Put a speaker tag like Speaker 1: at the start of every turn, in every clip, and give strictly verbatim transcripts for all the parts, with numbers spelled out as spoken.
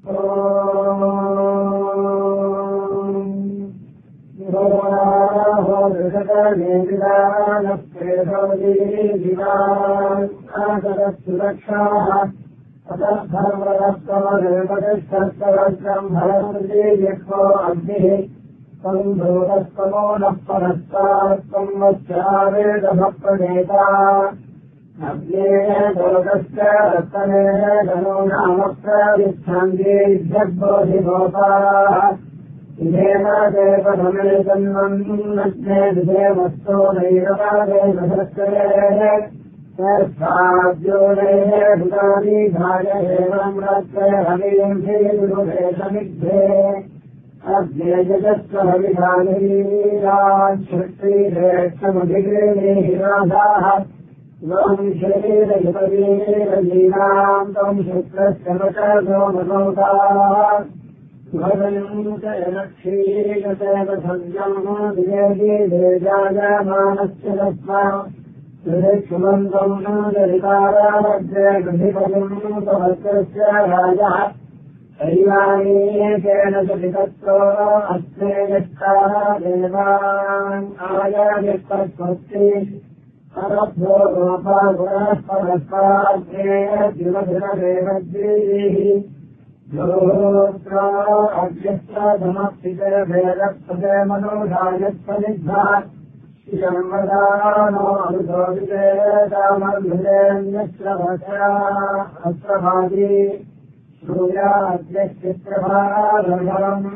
Speaker 1: सुरक्षाः अतर्भरस्तमदेवतिष्ठर्कवज्रम् अग्निः सम्भूतस्तमो नः परस्तात्त्वम् वस्यावेदभक्तनेता अग्नेः दोषश्च रत्तनेः धनो नाम प्रविच्छन्देभ्यग्बोधिभूताः इदेव देवधमे जन्मन्नग्ने विधेमस्तो नैरवादेवधस्करेः सर्वाद्योनेः भुतादिघाय एवम् रत्ते हवीम् श्रीविरुधेशमिद्धे अग्ने यजस्व हविधानीरान् श्रुतिरेक्षमधिगृणीराधाः त्वम् शरीरयुपवीरलीनाम् त्वम् शुक्रस्य मकरदो मनोताः भवन् च यलक्षीयसेव सव्यम् दिवेदी देजायमानस्य दत्त्वा सुरेक्षुमन्तम् ललितारामग्रे गृहिपतिम् स्वभद्रस्य राजः शैवानीकेन सतितत्तो अस्ते यष्टाः देवान् आयायत्तस्वस्ति अरभ्यो रूपा गुणः परस्पाद्ये दिवधिरदेवद्रीः योत्रा अभ्यस्त्र धमप्सिते भेदत्पदे मनोधायत्पनिद्धा शर्मदानो अनुसोदिते कामर्भिरेण्यश्रवशा अस्त्रभागी सूर्याद्यश्चित्रभारभवम्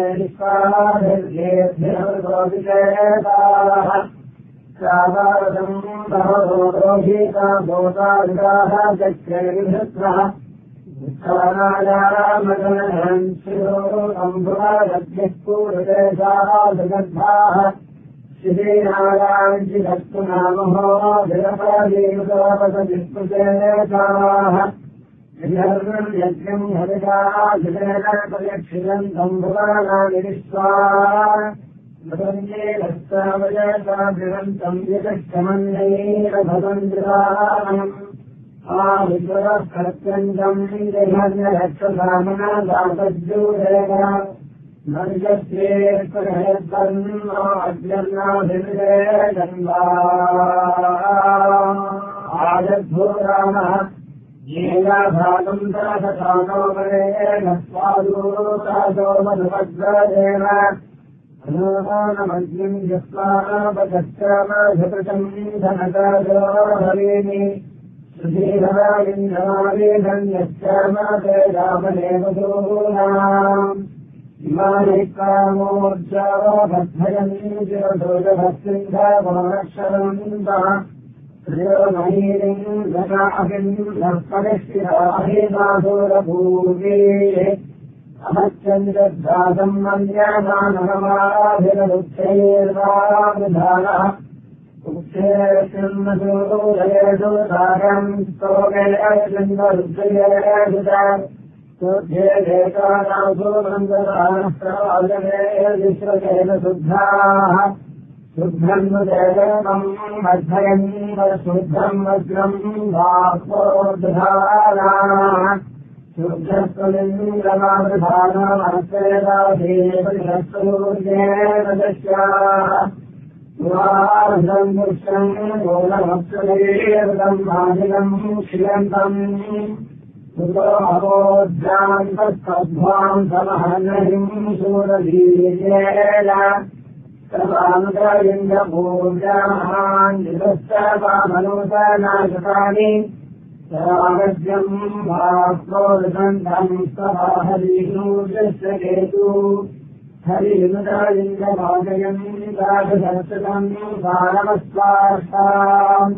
Speaker 1: भेदिष्वाभिर्गेभ्यनुसोदितेताः श्रावारदम् भवदोरोहीता भूतादिताः चक्रेभिधृत्वः उत्थानायामगणहन् शिरो अम्बुरादभ्यः पूर्वदेशाः जगद्धाः श्रीनारायणजिधत्तु नामहो विरपदीयुतोपसजित्पुतेताः विधर्मम् यज्ञम् हरिताः जितेन परिक्षितन्तम् भुवनानिरिष्वा भवन्ये हस्तावयताभिरन्तम् यतक्षमन्यैरभवन्दिरानम् आविद्वरः कर्त्यन्तम् देहन्यरक्षसामना दासज्जूरेण नर्यस्येत्परहेद्वन्नो अद्यन्नाभिविरेदन्वा आजद्भूरामः येना भागम् दाससानो वरेण स्वादूतासो मधुभद्रेण अनोनमग्निम् यस्मापगच्छामधृतम् धनकादो भवेमि श्रुतिधरालिन्दमावेधन्यश्चामते रामदेवदूनाम् इमानि कामोर्जावो बद्धयन् चिरदोजभस्सिन्धवनक्षरन्तः श्रियोमहीरिम् धनाभिम् धर्पनिष्ठिराहिमाधुरभूमे अहच्चन्द्रदासम् मन्यमानहमाभिरुक्षैर्वाविधानः उक्षेर्षन्मसूरयेषु सारम् स्तोमेषन्वरुक्षयेषुता सुध्येदेकानासु नन्ददानः विश्वकेन शुद्धाः शुद्धम् देवम् वर्धयन् शुद्धम् वज्रम् वाक्पोर्धानाः शुद्धस्वलिङ्गमावृधानमर्चयदाधेयस्तूर्येण दश्याः पुरार्धम् पुष्यम् गोलमप्सुलेर्दम् मादिनम् क्षियन्तम् सुतोऽहोज्जान्तस्तद्ध्वाम् समहनहिम् शूरवीर्येण तवानुगलिङ्गपूर्जामान् निरस्तवामनूतनाशकानि रामज्यम् वाक्पोर्धन्तम् सवाहरीनूजस्य केतु हरिनुगलिङ्गभाजयम् दाशसंस्कृतम् वारमस्वाष्टाम्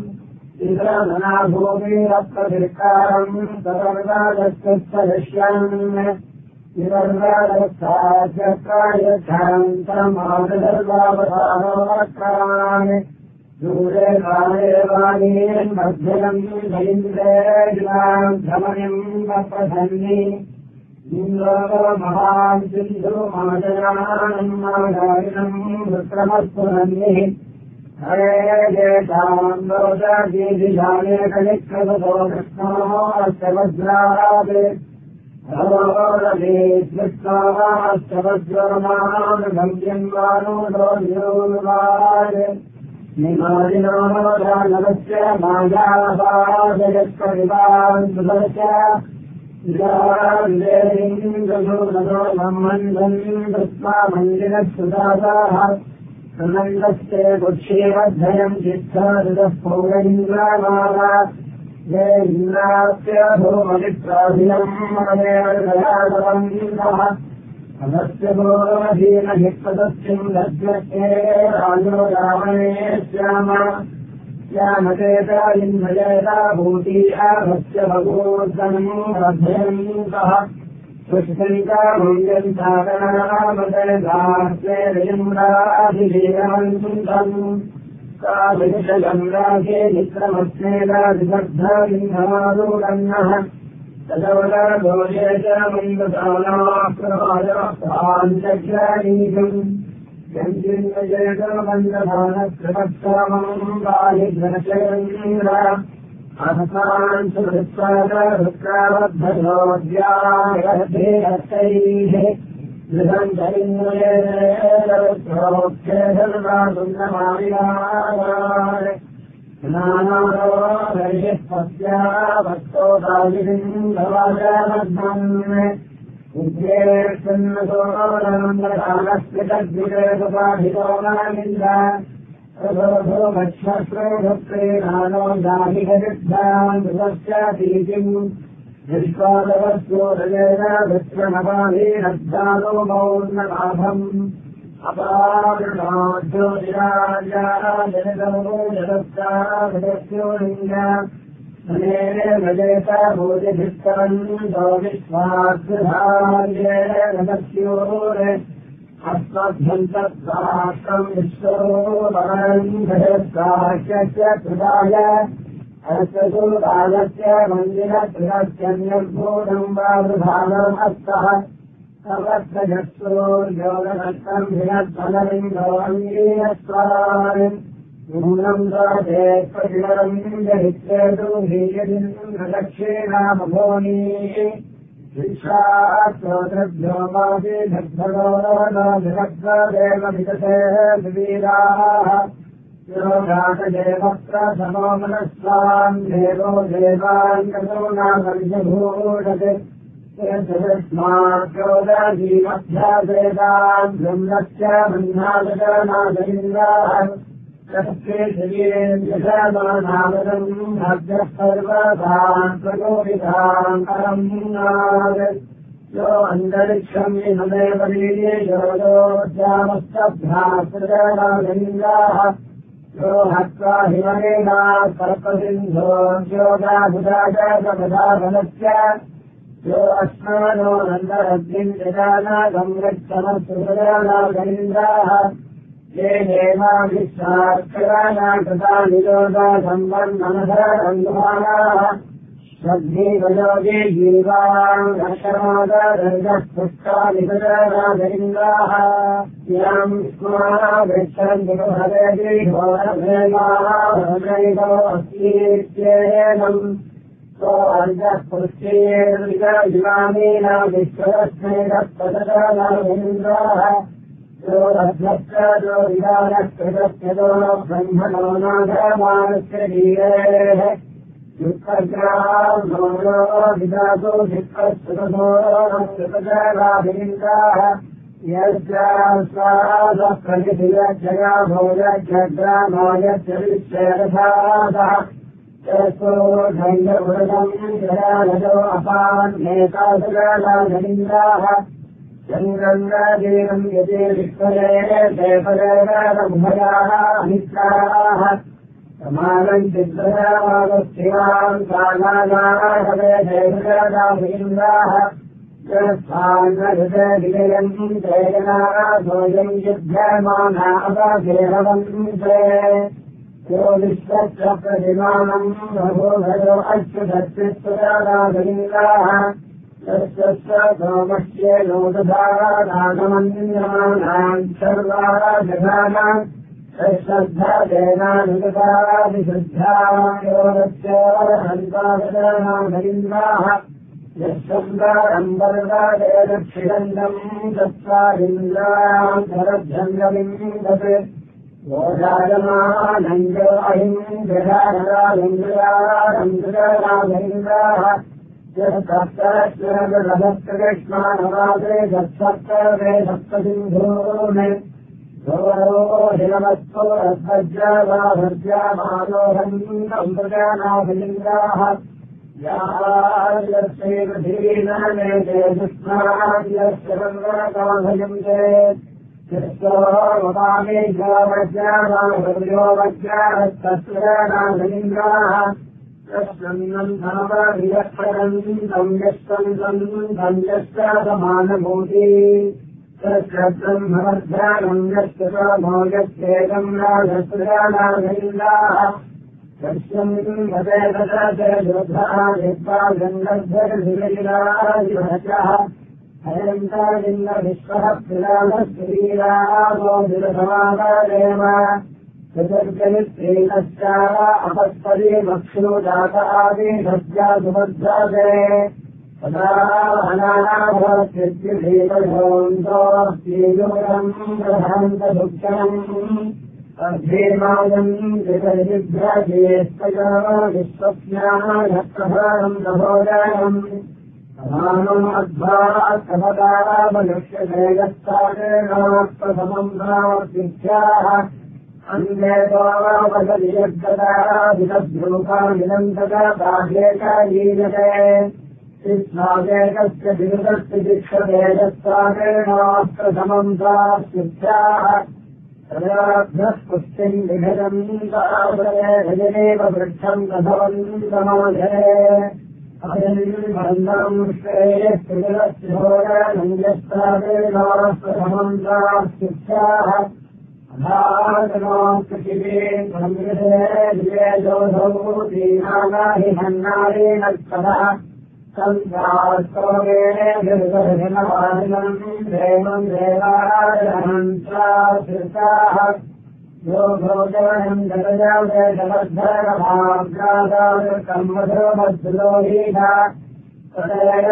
Speaker 1: इन्द्रधनाभूमिरप्रतिकारम् सर्वदादस्तरिष्यन् निरर्गादस्ताचक्रायच्छान्तमादर्वावधानोत्तरान् दूरे कालेवानीन् मध्यम् भैन्द्रेणाम् धमनिम् वप्रधन्नि इन्द्रोमहान् सिन्धुमाजनानम् मादारिणम् विक्रमस्पुरन्निः हरे येषाम् दोषादीदिशानेकनिक्षसतो कृष्णो अस्य वज्रात् निमादिनोदानवस्य मायावाजयत्परिवान्धुभश्च इदारेन्द्रसूनतो ब्रह्मण्डम् दृष्ट्वा मन्दिरसुदासाः सनन्दस्ते कुक्षेमध्ययम् चित्तादुतः पौरैन्द्रामाला ये इन्द्रास्य भूमवित्राभिलम् ममेवदयादवन्दः अनस्य भोरधीनहित्पदस्यम् लभ्यते राजो रावणे श्याम श्यामकेता इन्द्रजेता भूति आभस्य भगोर्धनम् वर्धयन्तः पुष्पन्ता भूयन्ताकणामदयदास्येन्द्राधिलीलमन्तम् काविषगङ्गाके निक्रमस्मेदादिबद्धलिङ्गमादूरन्नः तदवदोषे च मन्ददानाप्रभाजप्राञ्चक्रानीकम् यञ्चिन्मजेतमन्ददानकृतक्षमम् बालिघ्नशयन्द्र अहसान् सुहृत्सादहृत्कावद्धोद्यायधे हस्तैः गृहन्तरिन्द्रयेतरुक्षोक्षेधर्मासुन्दमाविनाय नानारोधयस्पस्या भक्तोदाविन्दवाजामध्वन् उद्येष्टन्नसोनन्दकालस्कृतद्विरेतुपाधितो नामिन्द्र प्रभो भक्षस्रोभक्ते नानो दाहिगदिद्धान् विपश्चातीतिम् विश्वादवस्योदयेन विक्रमपाधीनद्धानो मौर्णलाभम् अपावृणाज्योतिराजाजनितमो जगत्ताभिदस्योलिङ्ग अनेन भजेता भोजभिस्तरन्तो विश्वाग्रधार्ये नमस्योरे अस्मभ्यन्तत्साष्ट्रम् विश्वो वरम् भजत्साह्यस्य कृताय अस्तसुतालस्य मन्दिरत्रयत्यन्यर्भूतम् वा वृधानम् अस्तः सर्वत्रजत्सोर्योगदत्तम् भिनत्फललिङ्गोऽङ्गीयस्वान् नूनम् दाते प्रतिवरम् जहित्रेतु हीयदिन्द्रदक्षिणामभोनी शिक्षास्तोत्रभ्यो मासि भद्भगो न जगद्देव विकसे विवीराः योगातदेवत्र समो मनस्वान् देवो देवान् गतो नामर्जभूषते स्मार्गोदीमभ्यासेतान् ब्रह्मस्य बन्धादनादरिन्द्राः तस्ये शरीरेन्द्रमानावदम् भद्रः सर्वदान् प्रकोपितान् परम् नाद यो अन्तरिक्षम् विमले वरीये योगोद्यामस्तभ्यासृजनादरिन्द्राः यो हत्वा हिमरेणा सर्पसिन्धो योगाभुदाचारपदाफलस्य यो अस्मानो नन्दरग्निम् जगानागम् गच्छमसुभजानागरीन्द्राः ये देवाभिस्साक्षराणा कृता निरोधा सम्बन्धनधरन्धुमानाः श्रद्धीवयोगे जीवान् रक्षमादर्गः पुष्टानिपजानागरीन्द्राः याम् स्माः गच्छन्ति हरेति घोरभेमाः भ्रमैको अस्तीत्येनम् तो अर्जः पुष्टेर्विगामीना विश्वस्मेधः पतजानागरीन्द्राः यो रभ्यश्च जो विदानः कृतस्यतो ब्रह्मणो नागमानस्य वीरेः युक्तग्रामो विदातो धिक्कस्तुतो कृतजानागरीन्द्राः यस्यास्वादः प्रतिभिजया भोजग्रामायस्य विश्वेरथादः यस्तो धैर्यवृतम् जयानजो अपान् नेतासुरानागरीन्द्राः चन्द्रङ्गदेवम् यते विश्वरे देवदेवभयाः अनित्राः समानम् चित्रयावागस्थिवान् कालानाहवे देवदाभिन्द्राः यस्थान्नहृदयविजयम् जयनाः सोऽयम् युध्यमानावधेहवन्ते यो विश्वस्य प्रतिमानम् रघोभयो अच्युतत्रित्वदाभिन्द्राः तस्य सोमस्य नोदधानागमन्यमानान् सर्वाः जघानान् तश्रद्धादेनानुगताभिशुद्धा योगस्य हन्तागतानागरीन्द्राः यस्सन्दारम् वरदादेदक्षिगन्धम् तत्त्वादिन्द्राम् धरभ्यङ्गविन्दत् गोदायमानन्दो अहिम् जगानरालिन्द्रारन्द्रालिन्द्राः यत्सप्तरश्वरभक्तकृष्णानवादे सत्सप्तवे सप्तसिन्धून् गौरोहिनमत्तो रद्वज्रावाभर्जामारोहम् अमृजानाभिलिङ्गाः याश्रीपृथीनमेते दुष्णाद्यश्चरङ्गकाभयन्ते यस्वोमपामे जावज्रावाभर्यो वज्रास्तत्वजानाभिलिङ्गाः तस्सन्नम् धनवभियक्षरन्तम् यस्तन्तम् यश्चासमानभूति तत्सत्रम् भवद्ध्यानम् यस्य समो यस्येकम् राजस्त्रजानाभिलिङ्गाः तस्यम् भवेदतयोद्धः विद्वागन्धर्भरधिरगिरादिभचः हयन्तालिङ्गविश्वः प्रदानस्त्रीरागो विरसमादेव चतुर्जनिस्त्रीनश्चाव अपस्पदे मक्षुजात आदिभज्या सुभद्राजे पदानाभवत्यभीमभोन्तोऽस्तीयोगम् प्रधान्तभुक्षणम् अभीमायम् विभ्राजेस्तया विश्वज्ञानप्रभारम् नभोजायम् प्रधानम् अध्वात्तपदामनुष्यते यत्तारेणाप्रथमम् भावसिद्ध्याः अन्येतोवदति यद्गता विदद्रूपामिनन्तता बाह्येकालीयते सिद्धादेकस्य विरुदस्य शिक्षते यत्तारेणाप्रथमम् भावसिद्ध्याः तदाभ्यः पुष्टिम् विभजन्तावरेव वृक्षम् कथवन्तमाधरे अयम् बन्धम् श्रेयस्त्रिजलस्योरनञ्जस्तादेनाप्रथमम् प्राप्स्याः अधातनोऽकृतिवेन् संविधे विजयजोधौ दीनानाहि हन्नारेण कथः सन्तास्तोमेनवादिनम् देवम् देवाराजहन्त्राश्रिताः यो भोजनम् जगजावजलद्धरभाग्रादाकर्मधोमद्रोहीः तदेव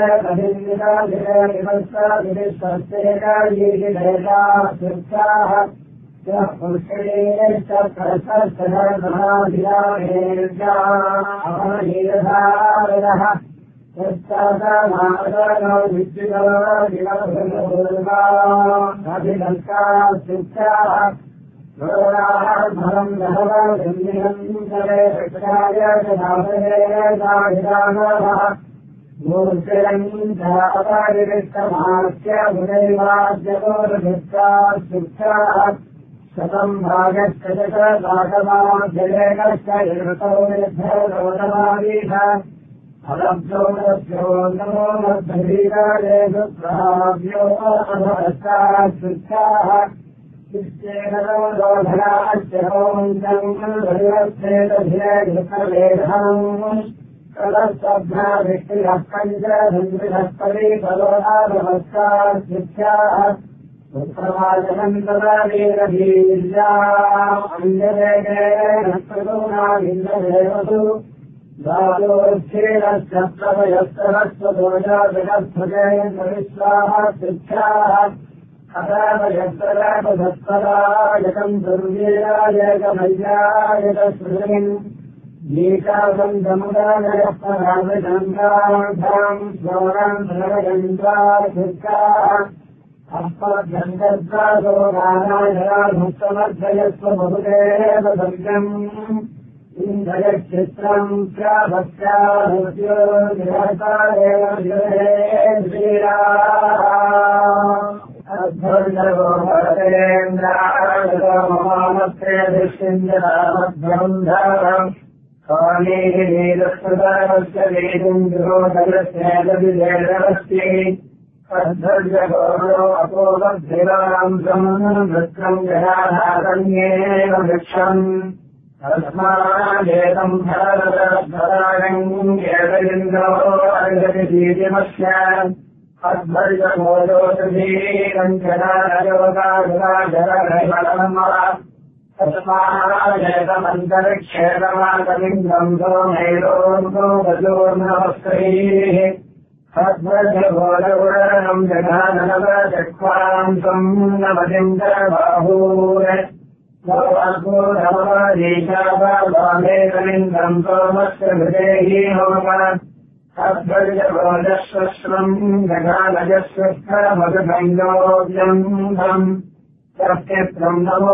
Speaker 1: कविन्द्राभिरेकविस्वस्तेकायीतिदेताश्रिताः यः पुरुषेश्च प्रसस्तधर्महाधिरामेर्जाः यत्तादानादनो विद्युदोर्गाभिलङ्काश्रिताः गोराभरम् दहवसिंहिनम् करे रक्षाय जनाभरेदाभिरामः मूर्तिरम् चापरिष्टमास्य गुणैवाद्यगोरभिष्टाश्रिताः शतम् भागश्च च दागमाध्यलेकश्च ऋतौ निर्धरोदमादीः अलब्धो लभ्यो नमो मद्धरीकालेषु प्राप्यो अभवश्चाश्रिताः शिष्येन रोधनाश्च होमञ्चम् परिवर्तेतधिरेघृतलेधम् कलस्तभ्याभिष्टिरः पञ्चधन्द्रिधः परिपरोधाभवश्चाश्रित्याः उत्प्रवाचनम् तदा वीरभीर्या अञ्जलेन प्रदूनाविन्ददेवतु दालोच्छेदश्चप्रभयस्तरस्वदोषाभिषध्वजेन्द्रविश्वाः शिक्षाः अदाभयस्तरापधत्परायकम् दुर्वीरायकमय्यायकसृजनिम् गीतासन्दमुदानयः परामृशङ्गाढाम् स्वराम् भरगन्त्राशिक्षाः अस्मद्गन्धद्वासो गानायराभुक्तमध्ययस्व बहुदेव सर्गम् इन्द्रयक्षित्रम् प्राभक्त्याभूत्यो निरहतारेव अध्वर्गो भरतेन्द्रागतममामत्रे दृश्यञ्जनामध्वम् स्वामीः वेदम् गृहोदरस्येदविदेवस्ति अध्वर्गो अपोपद्धिराम् वृत्रम् जनाधारण्येव वृक्षम् अस्मादेतम् भरतरायम् एतदिन्द्रो अर्गतिदीतिमस्य अध्वर्गमोदोषधीकञ्चनायोगाजराजरमः तस्मादेतमन्तरिक्षेतमाकलिङ्गम् सोमेरोर्गो गजोर्नवस्त्रैः अध्वर्यभोजगुणम् जघाननवचक्वांसम् नवदिन्द्रबाहूर भगवान्पूरमरीशाभामेकलिन्दम् सोमस्य हृदेहि होम अध्वर्यभोजश्वश्रम् जघानजस्वस्त्रमधुभङ्गोऽव्यम् तस्यत्रम् नमो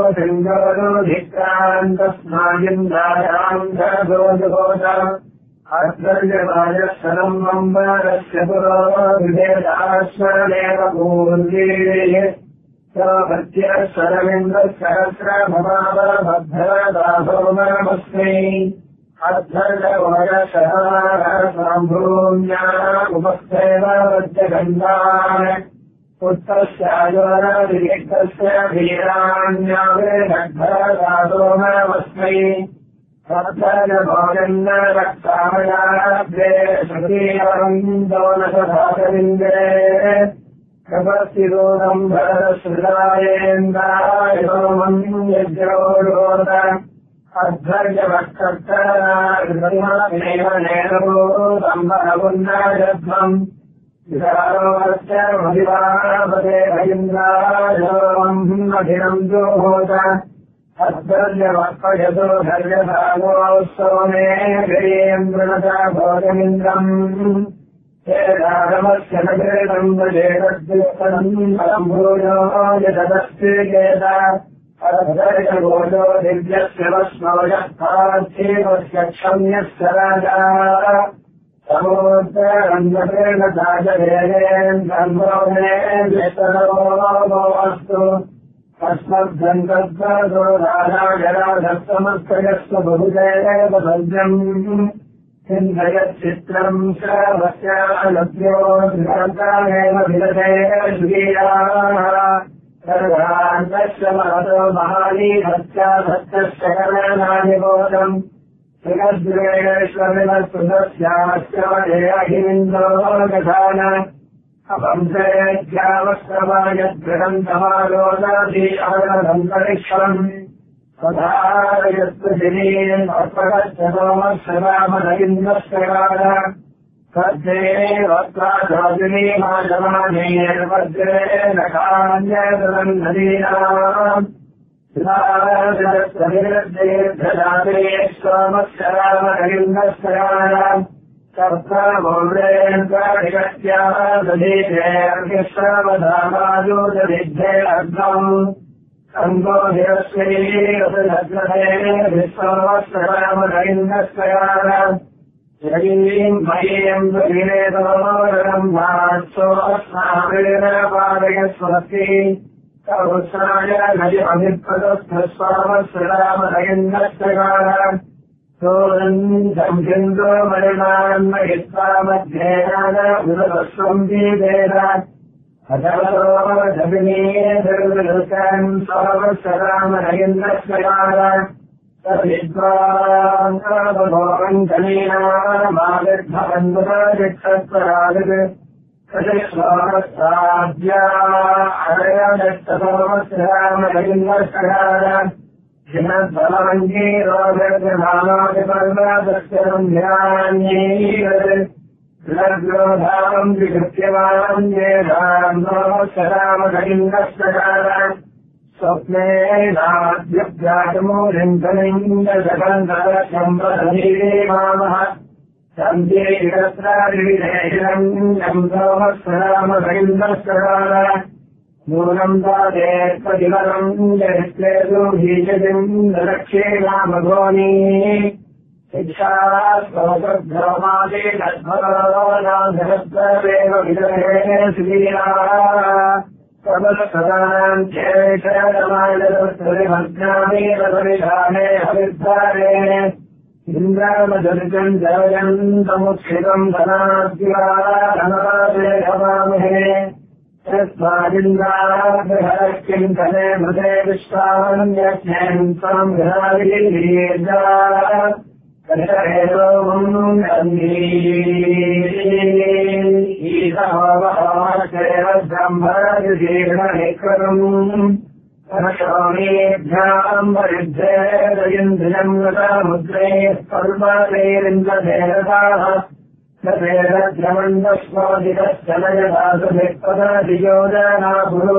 Speaker 1: सिङ्गोरुधिक्रान्तस्मागिन्दायाम् धरभोजभोज अध्वर्यभाजस्वरम् वम्बरस्य पुरोभिधेदाश्वरमेव पूर्वीः सहस्रभद्रदाभोमनमस्मै अध्वर्यभाजसहारसाम्भूम्या उपस्थैव वज्रगन्धान् पुत्रस्यायोरविरिक्तस्य वीराण्यावेदग्धदासोमनमस्मै अध्वर्यभाजन्न रक्तामयाद्वे श्रुतीयवन्दोनसभागविन्दे कपस्तिरोदम् भरतश्रुतायेन्द्राय सोमम् यज्ञोरोद अध्वर्यवक्कर्तरार्गमेव नेरवो सम्भरपुन्नाजध्वम् विचारोऽस्य मदिवापदे भयिन्द्राय सोमम् अभिनम् जोहोत अध्वर्यवक्पयतो धर्यभागोत्सवमे गिरीन्द्रणता भोजमिन्द्रम् हेदागमस्य नगरेतम् वजेतद्युक्तम् सम्भूयो यदस्ति चेत अध्वर्यभोजो दिव्यस्य वस्मवजः पार्थिवस्य क्षम्यस्य राजा समुद्ररन्धकेन दाजवेदेन्द्रम्भोमे व्यतरोऽस्तु अस्मद्गन्तद्वदो राजाजराधत्तमस्तयस्व बहुजैव भद्रम् चिन्तयच्चित्रम् श्रावस्यालभ्यो धृतामेव विदते श्रीयाः सर्वान्तस्य महतो महालीभत्या भक्तस्य करणनानिबोधम् श्रीमद्वेश्वरिणस्तुतस्यास्य वदे अहिमिन्द्रो गधान अपंसयज्ञावस्त्रवायद्गृहन्तमालोदाधि अवनदन्तरिक्षम् स्वधारयस्तु दिनीम् अर्पकश्च सोमश्रवामनगिन्दस्यकाल सद्ये वक्त्राधादिनीमाजमानेर्वज्रे नखान्यदनन्दनीनाम् श्राजस्तभिर्दीर्घदाते सोमश्रवामनगिन्दस्यकाल सप्तमौर्येन्द्राधिगत्याः दधीतेऽर्घ्यश्रवधामाजोदधिद्धे अर्घम् सङ्गोभिरस्यैरसलग्नते विश्वमस्रवामनगिन्दस्यकाल जगीम् मयीम् दुर्गिरेतोरम् मात्सो अस्माभिर्पादयस्वस्ति सहस्राय नजिमभिप्रदस्थस्वामश्रवामनगिन्दस्यकाल सोऽनन्दम् सिन्धो मलिनान्महित्वा मध्येन उदतस्वम् दीपेन अधवसोमजमिनीर्विलुकम् सोमश्रवामनगिन्दस्यकाल तद्विद्वान् कलीनामाविर्भवन्मुदरिक्षत्वरावित् कशिस्वामस्ताद्या अरयदत्तसोमश्रवामनगिन्दस्यकाल हिमद्बलमञ्जीरोगर्गधामादिपर्वतस्य ध्यान्यैरत् लग्नोधामम् विकृत्यवान् येधाम् सोमश्रवामनगिन्दस्यकाल स्वप्ने नाद्युब्जातमूलिन्दलिङ्गसकन्दरशम्बधीमामः सन्ध्यैरत्रादिविधेहिरम् सोमश्रवामनगिन्दस्यकाल नूनम् दादेत्पदिवरम् जरित्रेषु बीजतिम् दक्षेणामघोनी शिक्षा स्तोत्रभ्रमादि तद्भगवानाधरत्वेव विदहे श्रीयाः सबलसदानाम् चेषमानदत्तरिभज्ञामेरपरिधाने हरिद्वारे इन्द्रामदर्शम् जयन्तमुत्सितम् धनाद्युराधनपादे हवामहे यस्मादिन्द्राभिहरश्चिन्तने मृते विश्वान्यज्ञम् त्वम् गृहाविलीर्जा कषहेरोमम् ईशोवहासेव ब्रह्मजीर्णनिकृतम् शोणीभ्याम् परिद्धेदयन्द्रियम् गतामुद्रैः पर्वतैरिन्द्रदेवताः ्रमण्डस्वादिकश्चलयदासुभिक्पदादियोजनाभुः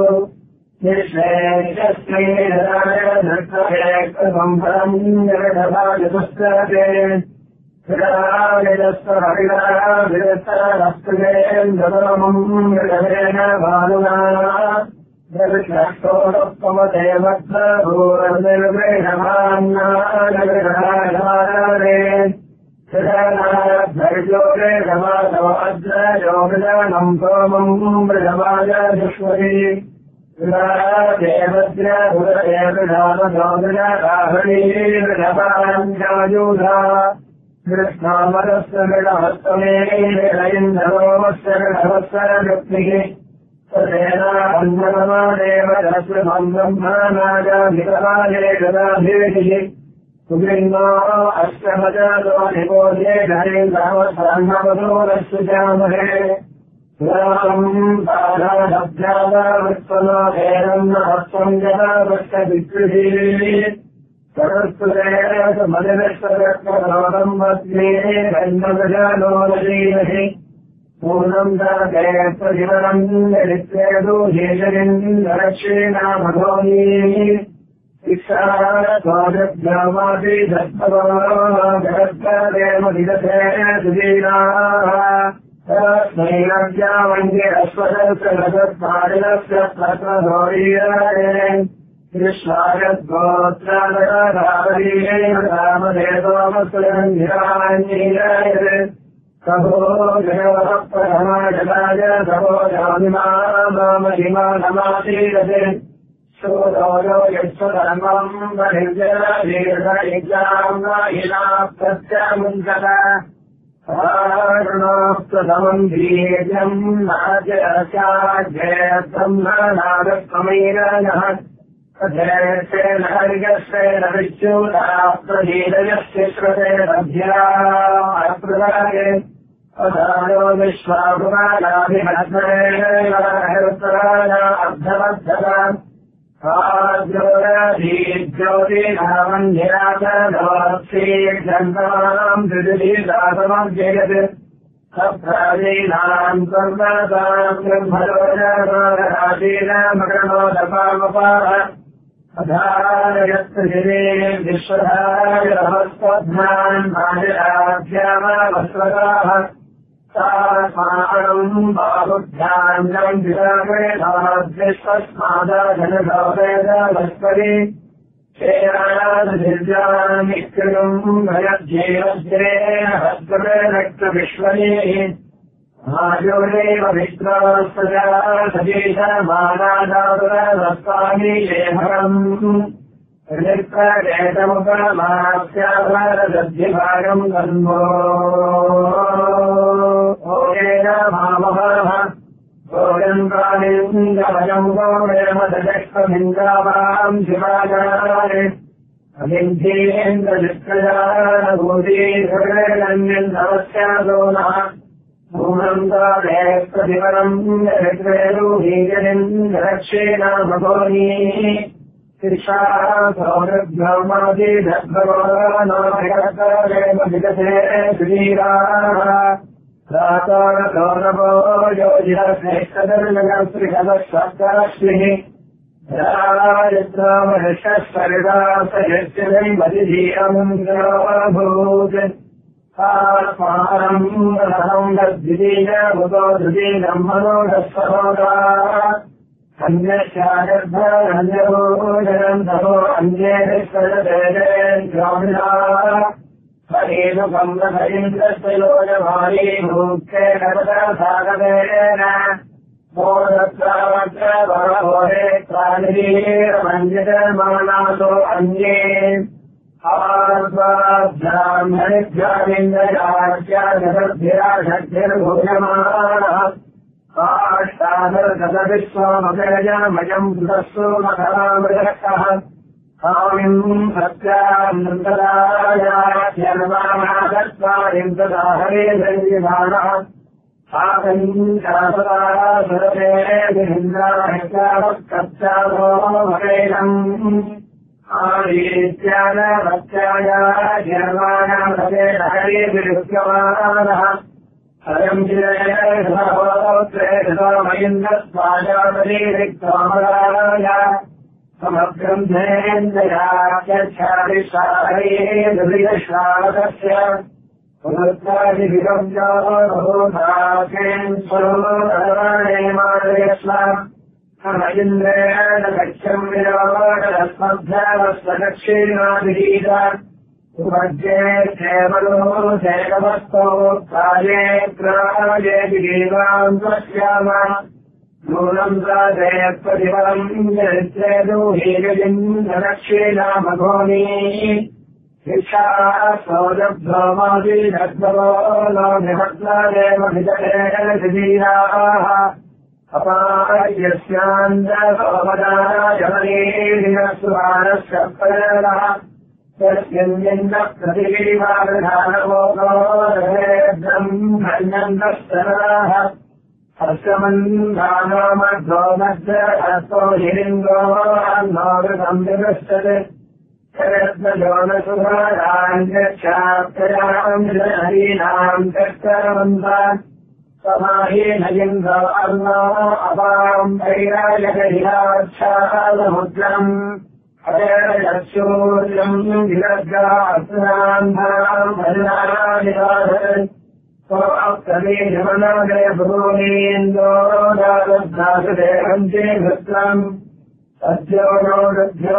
Speaker 1: निःश्रेयस्मैरायधर्महेक्तसंभरम् जगदभाजपुस्तके हरिणाविरस्तरस्तुलेन्द्रमम् मृगवेण भानुना निर्वेणमान्नागरे धैर्योगे रमाधवाद्रयोगजानम् सोमम् मृगमाजश्वरी देवद्रहुरेवृधानोदराहरी मृगपाञ्जायूधा कृष्णामरस्य मृगहस्तमेन्द्रोमस्य मृगवत्सरवृत्तिः तदेनान्नमादेव रस्मम् ब्रह्मानागाभिकमाले गदाभिः सुगृह्णो अष्टमजातो निबोधे धरेन्द्रामसान्नवदोरस्सुजामहे रामम् पादाभ्यादावृत्तनो हेरम् हस्तम् जनावृष्टविकृषीः सरस्वतेरसमदिरस्तरत्वरोदम् वस्मे गन्धगजानोदीमहि पूर्णम् दाते प्रतिवरम् नित्यदूहेशरिन्दरक्षेणामधोनीः शिक्षात्वादभ्यामापि धत्तवादेमदिदते सुदीनाः तस्मै नव्यावङ्गे अश्वदर्शनसत्पादिनस्य प्रथमधोरीराये कृष्णायद्गोत्रादराधारीरेण रामदेवोमस्वरन्धिराञ्जीराय कभो जगवः प्रथमाजलाय तभो जामिमामामहिमानमातीरते शोधोयो यच्छधर्मम् बहिर्जयदीर्घयज्ञाम् वाहिना प्रत्यामुञ्चत प्रथमम् वीर्यम् नाजरस्याज्यब्रह्मनादत्वमैरनः तथेन हरिगस्तेन विच्युतः प्रहीदयस्य श्रुतेरभ्याप्रदाये अधारो विश्वाभुवानाभिभद्रेण ज्योतिरामन्दिरातोत्सीर्जन्माम् त्रिदुधीदासमव्ययत् सप्रादीनाम् सर्वताम् ब्रह्मलोचनाराशीनामकरणोदपामपाः अधारयत्रिरे विश्वधारहस्पध्नान् भाजराभ्यामवस्वताः सामानम् बाहुभ्याम् विश्वस्मादाधनभवेदवस्परि क्षेरादिर्जामिकृतम् भयज्येवज्रेण हस्तमेनक्तविश्वनीः आयोरेव विश्वास्तजा सजीशमानादातुरवस्वामी शेखरम् निर्प्रकेतमुपमास्याभारदध्यभागम् कन्वो ओरेण मामहः ओरम् प्राणिन्दवजम् गोमेमदशक्तमिन्द्रावाम् शिवाजारे अभिन्धीन्द्रचित्रजानभूतीर्गण्यन्दवस्यादो नः भूमम् तारे प्रतिवरम् रक्षेणामभोनीः शिक्षा सौरभ्यमादिधर्मवानोऽभिकर्तरेव विगते सुधीराः रातारतोरवो योजिरश्रेष्ठदर्शकश्रीः राजत्रामहर्षस्वरिदासयश्चरैवधिधीरमुन्द्रोऽभूत् आत्मानम् रथम् तद्विदीनमुतो धृदीनम् मनोधस्वहोदाः अन्यश्चागर्भरन्यभोजनम् तपो अन्येष्वरदेवेन्द्रामिणाः हरेनुकम् रथयिन्द्रस्वयोजमारी भूक्ते नवदसागतेन मोदत्रावत्र वरभोरे प्राणिरीरमञ्जमानासो अन्ये आत्माभ्यामिन्द्रजात्याजगद्भिराषद्भिर्भूयमानः काष्ठादर्शतविश्वमजयमयम् कृतस्सु मकरामृगः आमिम् सत्यानन्दरायात्यर्वाणादत्वारिन्ददा हरेन्द्रजीवानः आकम् चासदा सुरते विहिन्द्राहितावत्कच्चादो भवेनम् आरीत्यानवत्याया शर्वाणामते हरेभिरुह्यमानः हरम् चिरेन्द्रस्वाजापरीरिक्तमराय समग्रन्थेन्द्रयाख्यादिशारयेन्द्रियश्रावकस्य पुनरुत्तादिभिगम्योधाकेन् स्वरोणे मादयस्व इन्द्रेण गच्छम् विरोधस्मभ्यवस्वदक्षिणाभिगीत उपद्ये केवलो सेकवस्तौ काले प्राये विगीताम् पश्याम नूनम् प्राते प्रतिफलम् चरित्रे दूहीयजिम् दक्षिणामघोनी शिक्षा सौरभ्योमादि नद्भवो नो निमग्नादेव विजयेन सिधीराः अपायस्यान्दमदायमनीरिणस्वारस्य प्रेरणः यस्मिन्निन्द्र प्रतिगिरिवादधानवोगोरेब्रह्मण्यन्दस्तराः हर्षमन्धानामध्वो मध्यहस्तो हिरिङ्गो अन्नोगतम् विदृष्टते शरद्वजोनसुधाराञ्जक्षाप्तयाम् हरीणाम् चक्रमन्तान् समाहीनयिन्द्र अर्णो अपाम् वैराजकहिलाच्छालमुद्रम् हरेरसूर्यम् विरगात्नान्धाम् भरणानिवाधन् स्वप्तमीजमनादय भूमीन्दो दादद्धासुदेहम् चे भृत्रम् सद्यो नो दध्यो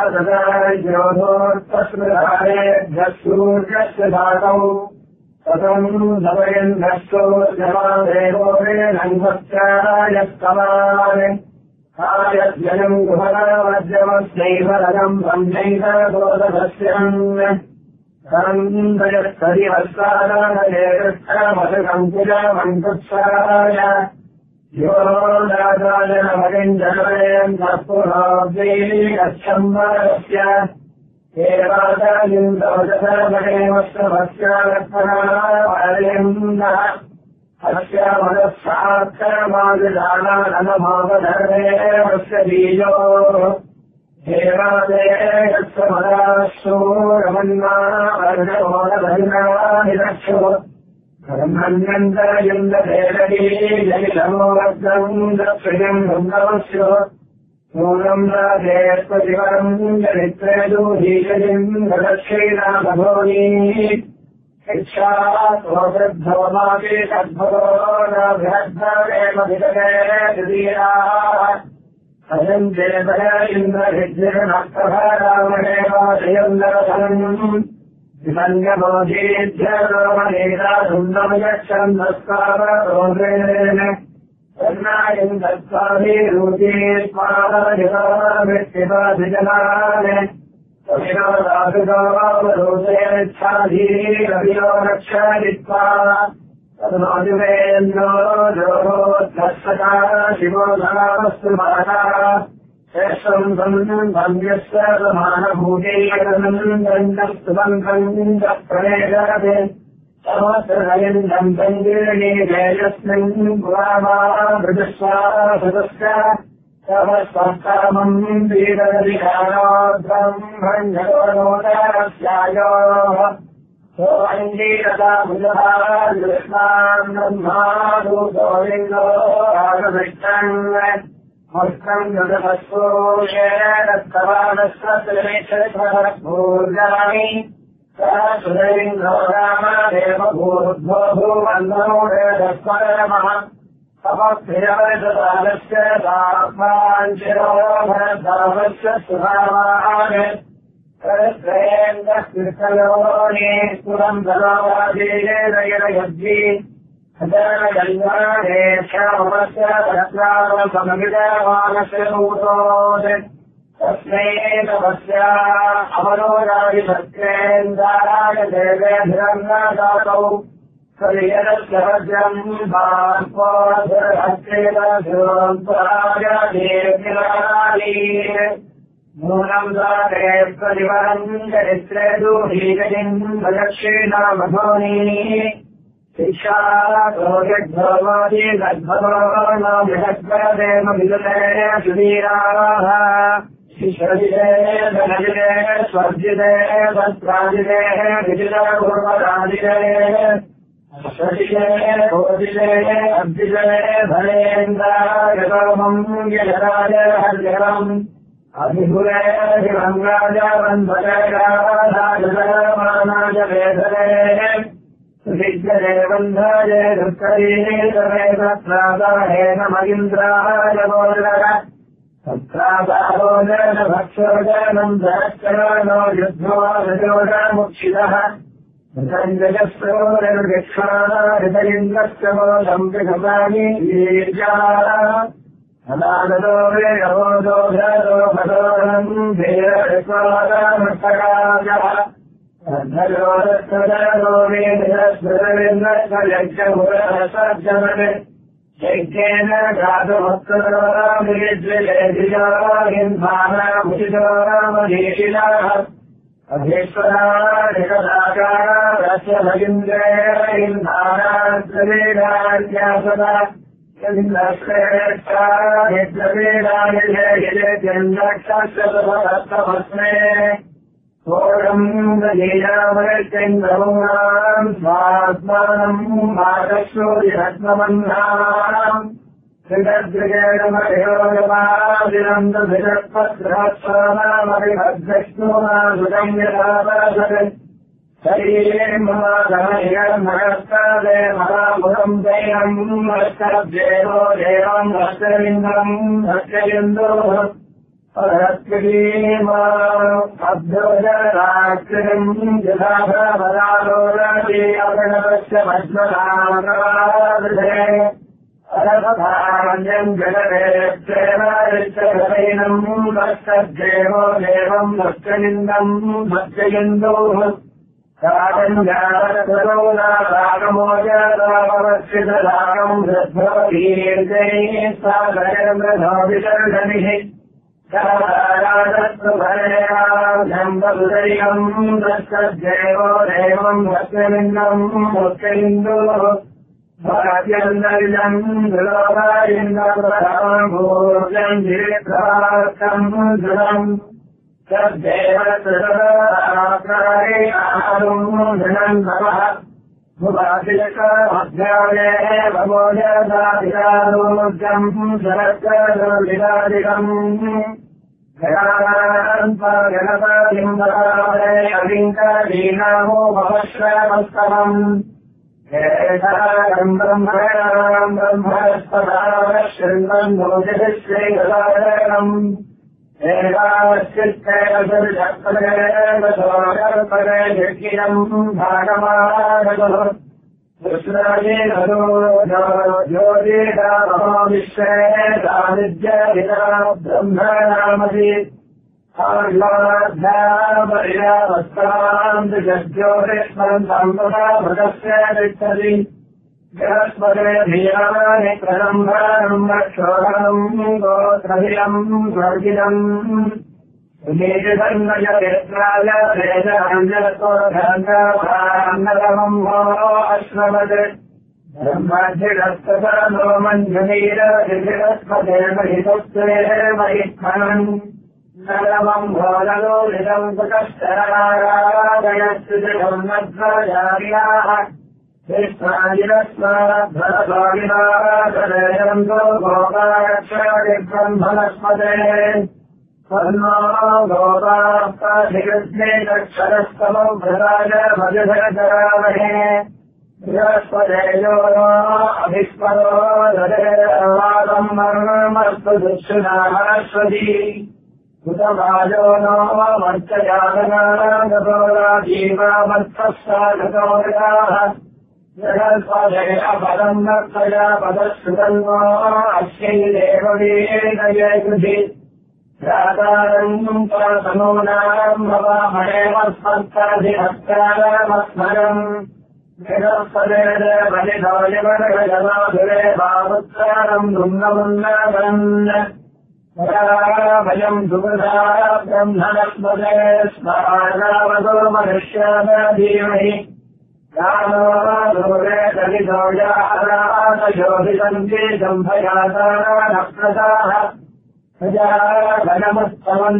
Speaker 1: अददायोधोत्तस्मृधारेभ्यः सूर्यस्य धातौ ततम् धवयन्धस्तो जवादेवो वेदङ्गस्यायस्तवान् कायद्यनम् गुहरावद्यमस्यैव रजम् ब्रह्मैव गोदधस्यम् करन्दयस्तरिहस्तादानयेष्ठमसकम् कुजमन्तुत्साय यो राजाजनभगिम् जनयन् कर्पुराब्दैः गच्छम्बरस्य एवादालिन्दवदसर्वगेवस्वभस्यालक्ष्मणावार्यन्दः अस्यामदस्साक्षरमादिदानानमोगधर्मेवस्य बीजो देवादेशस्वमदाश्रूरमन्नावर्गमोदधर्मानिरक्षो ब्रह्मण्यन्तरयन्दभेदगी जलितमोवर्गम् दक्षिणम् बृन्दवस्यो नूनम् राजेष्वजिवरम् चरित्रे दूहीयजिम् दक्षिणामघोनी शिक्षा स्ववृद्धवमापि तद्भवो न बृहद्भवेम विदते तृतीयाः अयम् देवय इन्द्रहिज्यनस्तभारामणेवादयन्दरधनम् विमन्यमोदीभ्यरोमनेता सुन्दमयच्छन्दस्कारोग्रेण कर्णायम् दत्त्वाभिरूपीस्मारभिजनान् विनोदाभिगोरोचेच्छाधीरवियो रक्षयित्वा तन्मधुवेन्दो जोरोद्धस्सका शिवो धनामस्तु महता श्रेष्ठम् सम्भव्यस्य समानभूतेयनम् दण्डस्तु बन्धम् प्रणेशते समत्रनयन्दम् पञ्जीर्णे वेयस्मिन् पुरामा मृदुस्वा सदस्य समस्वस्तामम् वीरविधानोद्धम् भञ्जोनोदरस्यायोः सोऽङ्गीरता भुजः कृष्णाम् ब्रह्मादूतोलिङ्गो रागभिष्टम् मुष्टम् ददभस्वोषेरस्तवानस्वत्रिमेच्छभूर्गामि सुरैन्द्रो रामदेव भूर्भो भूवन्दनोरेधस्मरमः तपस्थिरवृतदानस्य दात्माञ्चिरो भरदामस्य सुधावान् करत्रयेन्द्रकृतलोने पुरन्दरोवादीरेदयज्ञी हजनगङ्गाणे श्यामस्य रत्नावसमगितमानस्य सूतोत् तस्मै तपस्या अमरोरादिभक्तेन्द्राय देवेभिरङ्गादातौ कलियदस्य वज्रम् बाष्पोऽधरहस्तेन ध्रुवन्तराय देव्यनालीन् नूनम् दाते प्रतिवरम् चरित्रे दूहीयजिम् दक्षिणामघोनी शिक्षा गोजग्भवादि गद्भवो न बृहद्वदेव विदते सुवीराः शिशजिते धनजिते स्वर्जिते तत्प्राजिते विजितपूर्वराजिते अश्वदिले कोदिले अब्दिले भलेन्द्रायतमम् यजराज हर्यरम् अधिपुरे हिरङ्गाजवन्धराजमानाज वेदरे विद्यते बन्धाय दुःखरीणे समेतत्रादाहेन मगिन्द्राय गोलर तत्रादारोजन भक्षोजनम् धरश्चरणो युद्धो रजोजमुक्षितः ृक्षाणहृतलिङ्गस्य मोदम् विघमानि वीर्याः अनागतो वेदोदोधरोपदोरम् धीरविश्वारामर्थकाजः अर्धयोरस्वदरो वेदस्वरविन्दस्वयज्ञमुरसज्जमने यज्ञेन घातुभक्तरामिन्द्भानामुचितोरामधीशिलाः अधीश्वराधिकदाकारास्य भगिन्द्रेन्द्राणाद्रवेदान्यासदा यन्द्रवेदायजयजयन्द्रक्षास्यतमस्मे सोऽहम् दीयामयचन्द्रमूनाम् स्वात्मानम् मातश्रूरिरत्नमन्नाम् श्रीदद्रिगेणमयोगमादिनन्दभिषत्पत्रहस्वानामभिभद्रष्णोनासुतम् यथापरसत् शरीरे महागमयर्महस्तादे महामुखम् दैनम् हस्तब्देवो देवम् हस्तलिङ्गम् हस्तलिन्दोः अभ्योजराकृतिम् यथाभवदालोरादि अगणवस्य भस्मनामकवादृशे अरभधान्यम् जगदेवैनम् भक्तदेवो देवम् भक्तलिन्दम् भक्तयन्दोः रागम् जातकरोनारागमोजरामवस्यरागम् हृद्भवतीर्जैः सागरमृधोविदर्शनिः राजत्वभरेणाम् भक्तदेवो देवम् भक्तलिन्दम् भक्तलिन्दोः भाग्यन्दरिजम् दुलोकारिन्दप्रथमभूर्जम् दीर्घार्थम् दृढम् तद्देवत्रकारे आरुम् दृढम् नमः भुवातिलकमध्याये भवोजदादिकारोजम् शरत्करोलिदादिकम् गणान्तागणपतिम् बलारे अलिङ्करीनामो भवश्रमस्तमम् एषाम् ब्रह्मणाम् ब्रह्मस्पदाः शृण्वन् भोजश्रीगदारणम् एकाश्चित्तेन जग्गिरम् भागमानगुः कृष्णाजीनरो ज्योतिषामहाविश्वे सानिध्यविदा ब्रह्मणामसि आह्लाध्यापरियावस्ताम् जज्योतिष्मन् सम्पदा भृतस्य तिष्ठति बृहस्पते धियानि प्रलम्बनम् रक्षोहणम् गोत्रभिलम् स्वर्गिलम् सुमेजधन्वयवेत्राय वेदाञ्जलतोधन्नरमम् वो अश्ववत् ब्रह्माधिरस्तनो मञ्जुनीरधिरस्पते महितस्ते महित्मनम् नरमम् भोजनो लिदम् सुकश्चरारादयस्तु दृढम् मध्वजार्याः कृष्णाजिरस्माद्भरभागिनादयन्तु गोपारक्षादिब्रह्मणस्पते तन्नो गोपाप्ताधिकृष्णेक्षरस्तमम् भृताय भजधरामहे बृहस्पतेजो नो अभिस्परो ददेवादम् मर्मस्तु दुःशुनामरस्वती कृतभाजो नो मर्चयागनागतोराजीवामर्थस्तागतोरिताः जगत्पदे अपदम् नर्तया पदश्रुतन्नो अस्यैदेव वेदये कृधि प्रातारम् तनूनाम् भवामहेव स्पर्शाधिहस्तारमस्मरम् जगत्पदे बलिधोयवनगजनाधुरे भावुत्सारम् दुम्नमुन्नादन् भयम् दुर्गा ब्रह्मणस्पदे स्मरागावतो मनुष्याधीमहि गानो दूरे दलितोजारातयोभिसन्ति सम्भयातानप्रदाः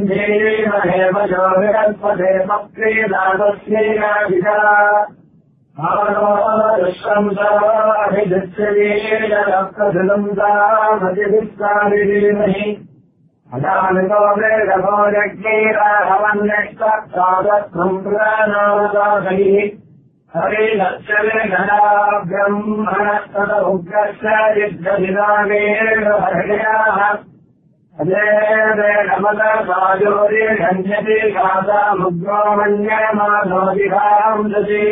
Speaker 1: प्रजागणमुत्तमन्धीमहेव योगिरस्पदे मक्रीदातस्यैनाभिधा भिदुःखवीरप्रसुलन्तामतिभिस्तारिणीमहि अजामितो वेदभो जग्गीराहवन्यक्तादत्वम् पुराणावतासैः हरिलक्ष्यवेदनाभ्यम्हणस्तत उग्रस्य युद्धविदावेण हृदयाः अजेवेणमदसायोरे गञ्जति गातामुग्रो मन्यमाधोदिहाम् दशि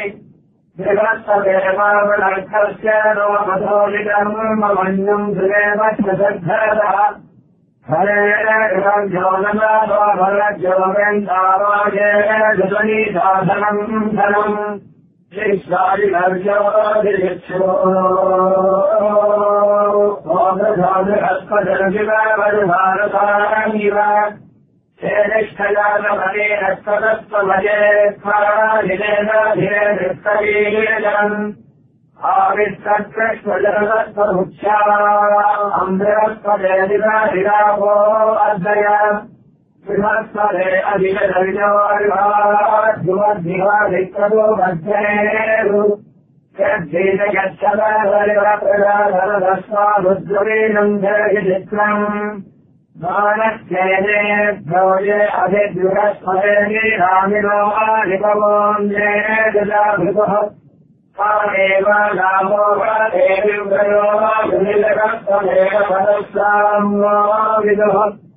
Speaker 1: बृहत्तदेवावलक्षस्य रोमधोलिकम् मन्यम् सुरेवश्चदद्धरः हरेण इदभ्यो नमो भरज्यो वेन्दावाजेन जसनीसाधनम् धनम् शिष्यादिभर्योदिच्छो ओमृधानुहस्पदर्शिवरुभारतारङ्गिव हेनिष्ठजातमनेरस्तदत्वमजेत्फलानिलेन आविष्टकृष्णजगदत्वमुख्या अम्बरस्पदेदिराभो अद्वय बृहस्पदे अधिकधर्योर्वाद्युमद्धिवादिक्तदो मध्येरु यद्धितगच्छदस्वारुद्रवीणम् जगदित्रम् मानस्येनेभ्यो ये अभिद्बृहस्पदे रामिनो आदिपवोऽन्ये ददाभृतः एव नामो देव्यो विनिलकत्वमेव पदस्साम् विदुः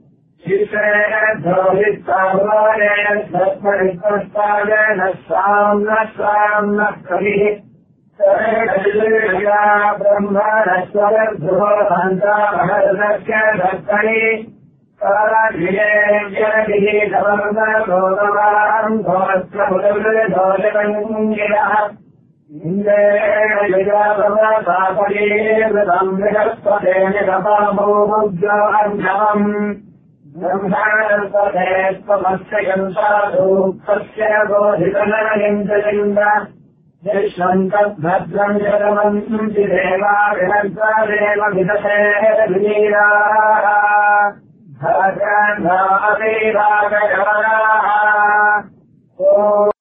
Speaker 1: शिष्येभ्योहितावारेण सत्परिष्पस्तावेन साम् न साम् न कविः सरेणया ब्रह्मणस्वरध्रुवो हन्तामहर्दस्य दत्तनि कालाभिरेव्यभिः धवन्दोतवान् भोस्त्रमुदृदोजकङ्गिरः इन्द्रेण युजातमसापरे वृतम् बृहस्पतेन कपामोमुद्योऽर्धवम् ब्रह्माणस्पते त्वमस्य यन्तादूक्तस्य गोधितनयन्तलिन्द यश्वन्तद्भद्रम् जगमन्ति देवा विनर्देव विदते विनीराः भद्रन्धाभिरागयवराः